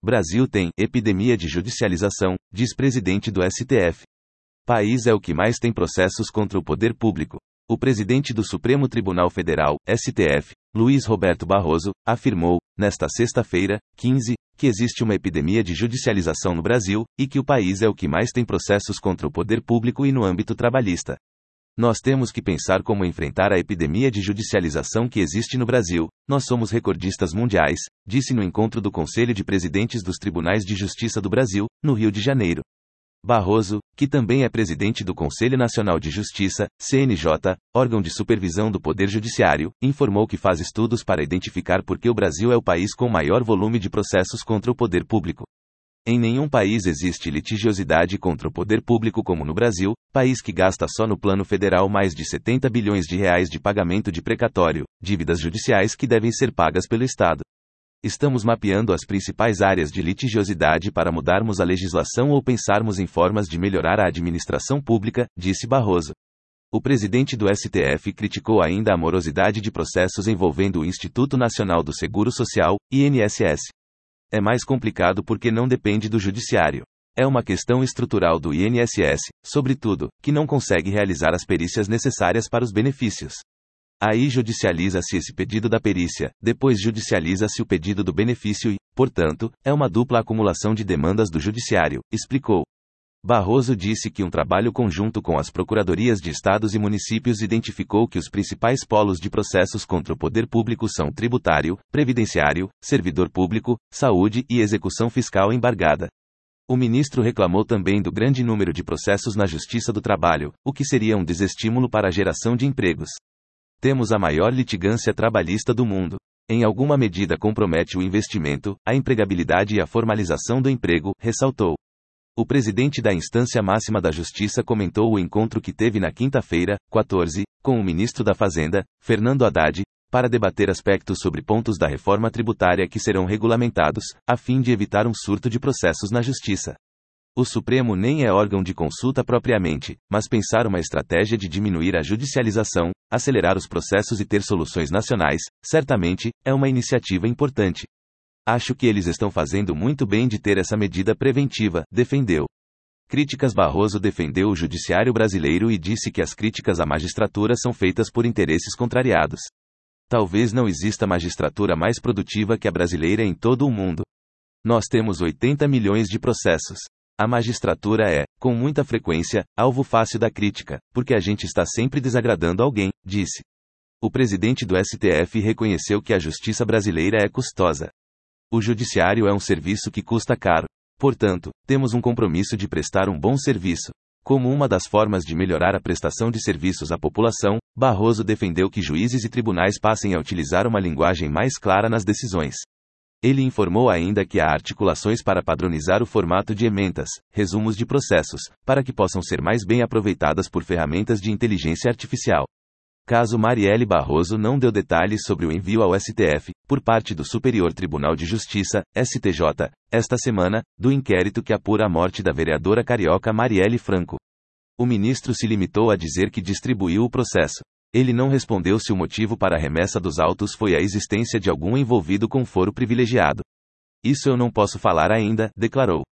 Brasil tem epidemia de judicialização, diz presidente do STF. País é o que mais tem processos contra o poder público. O presidente do Supremo Tribunal Federal, STF, Luiz Roberto Barroso, afirmou, nesta sexta-feira, 15, que existe uma epidemia de judicialização no Brasil, e que o país é o que mais tem processos contra o poder público e no âmbito trabalhista. Nós temos que pensar como enfrentar a epidemia de judicialização que existe no Brasil. Nós somos recordistas mundiais, disse no encontro do Conselho de Presidentes dos Tribunais de Justiça do Brasil, no Rio de Janeiro. Barroso, que também é presidente do Conselho Nacional de Justiça, CNJ, órgão de supervisão do Poder Judiciário, informou que faz estudos para identificar por que o Brasil é o país com maior volume de processos contra o poder público. Em nenhum país existe litigiosidade contra o poder público como no Brasil, país que gasta só no plano federal mais de 70 bilhões de reais de pagamento de precatório, dívidas judiciais que devem ser pagas pelo Estado. Estamos mapeando as principais áreas de litigiosidade para mudarmos a legislação ou pensarmos em formas de melhorar a administração pública, disse Barroso. O presidente do STF criticou ainda a morosidade de processos envolvendo o Instituto Nacional do Seguro Social, INSS. É mais complicado porque não depende do judiciário. É uma questão estrutural do INSS, sobretudo, que não consegue realizar as perícias necessárias para os benefícios. Aí judicializa-se esse pedido da perícia, depois judicializa-se o pedido do benefício e, portanto, é uma dupla acumulação de demandas do judiciário, explicou. Barroso disse que um trabalho conjunto com as procuradorias de estados e municípios identificou que os principais polos de processos contra o poder público são tributário, previdenciário, servidor público, saúde e execução fiscal embargada. O ministro reclamou também do grande número de processos na Justiça do Trabalho, o que seria um desestímulo para a geração de empregos. Temos a maior litigância trabalhista do mundo. Em alguma medida compromete o investimento, a empregabilidade e a formalização do emprego, ressaltou. O presidente da Instância Máxima da Justiça comentou o encontro que teve na quinta-feira, 14, com o ministro da Fazenda, Fernando Haddad, para debater aspectos sobre pontos da reforma tributária que serão regulamentados, a fim de evitar um surto de processos na Justiça. O Supremo nem é órgão de consulta propriamente, mas pensar uma estratégia de diminuir a judicialização, acelerar os processos e ter soluções nacionais, certamente, é uma iniciativa importante. Acho que eles estão fazendo muito bem de ter essa medida preventiva, defendeu. Críticas. Barroso defendeu o judiciário brasileiro e disse que as críticas à magistratura são feitas por interesses contrariados. Talvez não exista magistratura mais produtiva que a brasileira em todo o mundo. Nós temos 80 milhões de processos. A magistratura é, com muita frequência, alvo fácil da crítica, porque a gente está sempre desagradando alguém, disse. O presidente do STF reconheceu que a justiça brasileira é custosa. O judiciário é um serviço que custa caro. Portanto, temos um compromisso de prestar um bom serviço. Como uma das formas de melhorar a prestação de serviços à população, Barroso defendeu que juízes e tribunais passem a utilizar uma linguagem mais clara nas decisões. Ele informou ainda que há articulações para padronizar o formato de emendas, resumos de processos, para que possam ser mais bem aproveitadas por ferramentas de inteligência artificial. Caso Marielle Barroso não deu detalhes sobre o envio ao STF, por parte do Superior Tribunal de Justiça, STJ, esta semana, do inquérito que apura a morte da vereadora carioca Marielle Franco. O ministro se limitou a dizer que distribuiu o processo. Ele não respondeu se o motivo para a remessa dos autos foi a existência de algum envolvido com foro privilegiado. Isso eu não posso falar ainda, declarou.